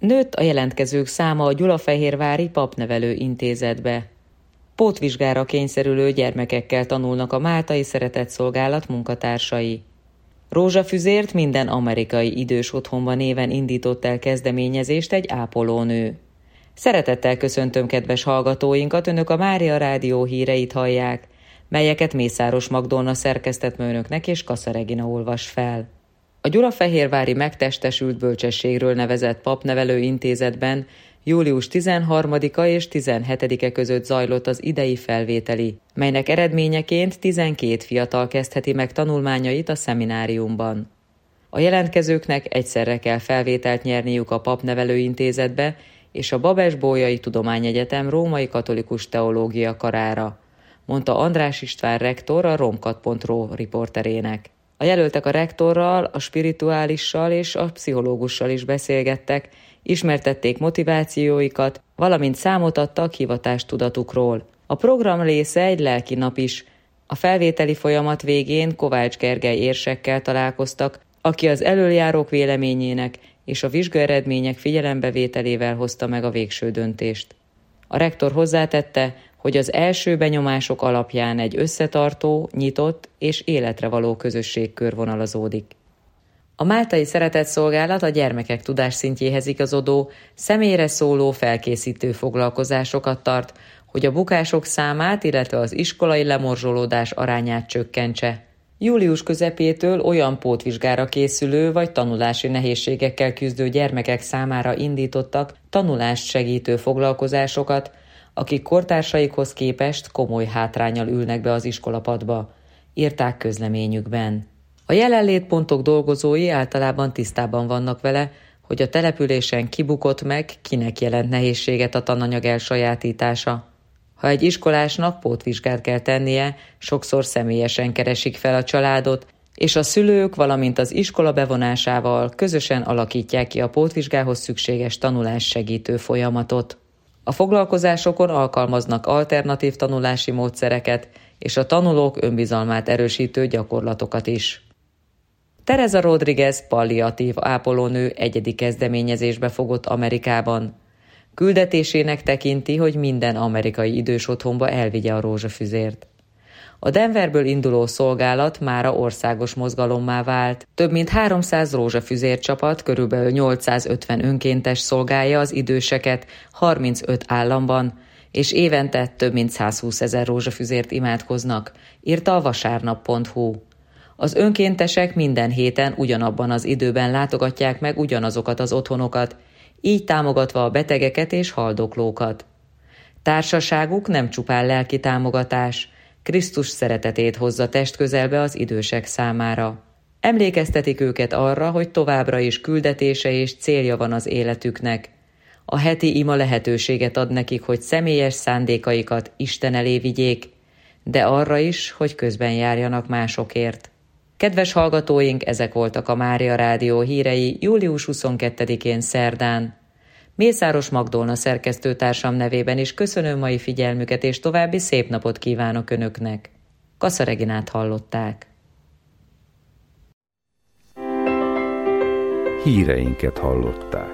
Nőtt a jelentkezők száma a Gyulafehérvári Papnevelő Intézetbe. Pótvizsgára kényszerülő gyermekekkel tanulnak a Máltai Szeretetszolgálat munkatársai. Rózsafüzért minden amerikai idős otthonban néven indított el kezdeményezést egy ápolónő. Szeretettel köszöntöm kedves hallgatóinkat, Önök a Mária Rádió híreit hallják, melyeket Mészáros Magdolna szerkesztett önöknek és Kassa Regina olvas fel. A Gyulafehérvári Megtestesült Bölcsességről nevezett Papnevelő Intézetben július 13-a és 17-e között zajlott az idei felvételi, melynek eredményeként 12 fiatal kezdheti meg tanulmányait a szemináriumban. A jelentkezőknek egyszerre kell felvételt nyerniük a Papnevelő Intézetbe és a Babes-Bolyai Tudományegyetem Római Katolikus Teológia karára, mondta András István rektor a romkat.ro riporterének. A jelöltek a rektorral, a spirituálissal és a pszichológussal is beszélgettek, ismertették motivációikat, valamint számot adtak hivatástudatukról. A program része egy lelki nap is. A felvételi folyamat végén Kovács Gergely érsekkel találkoztak, aki az elöljárók véleményének és a vizsgaeredmények figyelembevételével hozta meg a végső döntést. A rektor hozzátette, hogy az első benyomások alapján egy összetartó, nyitott és életre való közösség körvonalazódik. A Máltai Szeretetszolgálat a gyermekek tudásszintjéhez igazodó, személyre szóló felkészítő foglalkozásokat tart, hogy a bukások számát, illetve az iskolai lemorzsolódás arányát csökkentse. Július közepétől olyan pótvizsgára készülő vagy tanulási nehézségekkel küzdő gyermekek számára indítottak tanulást segítő foglalkozásokat, akik kortársaikhoz képest komoly hátránnyal ülnek be az iskolapadba, írták közleményükben. A jelenlétpontok dolgozói általában tisztában vannak vele, hogy a településen kibukott meg, kinek jelent nehézséget a tananyag elsajátítása. Ha egy iskolásnak pótvizsgát kell tennie, sokszor személyesen keresik fel a családot, és a szülők, valamint az iskola bevonásával közösen alakítják ki a pótvizsgához szükséges tanulás segítő folyamatot. A foglalkozásokon alkalmaznak alternatív tanulási módszereket és a tanulók önbizalmát erősítő gyakorlatokat is. Teresa Rodriguez palliatív ápolónő egyedi kezdeményezésbe fogott Amerikában. Küldetésének tekinti, hogy minden amerikai idős otthonba elvigye a rózsafüzért. A Denverből induló szolgálat mára országos mozgalommá vált. Több mint 300 rózsafüzércsapat, körülbelül 850 önkéntes szolgálja az időseket 35 államban, és évente több mint 120 000 rózsafüzért imádkoznak, írta a vasárnap.hu. Az önkéntesek minden héten ugyanabban az időben látogatják meg ugyanazokat az otthonokat, így támogatva a betegeket és haldoklókat. Társaságuk nem csupán lelki támogatás, Krisztus szeretetét hozza testközelbe az idősek számára. Emlékeztetik őket arra, hogy továbbra is küldetése és célja van az életüknek. A heti ima lehetőséget ad nekik, hogy személyes szándékaikat Isten elé vigyék, de arra is, hogy közben járjanak másokért. Kedves hallgatóink, ezek voltak a Mária Rádió hírei július 22-én szerdán. Mészáros Magdolna szerkesztőtársam nevében is köszönöm mai figyelmüket, és további szép napot kívánok Önöknek. Kassa Reginát hallották. Híreinket hallották.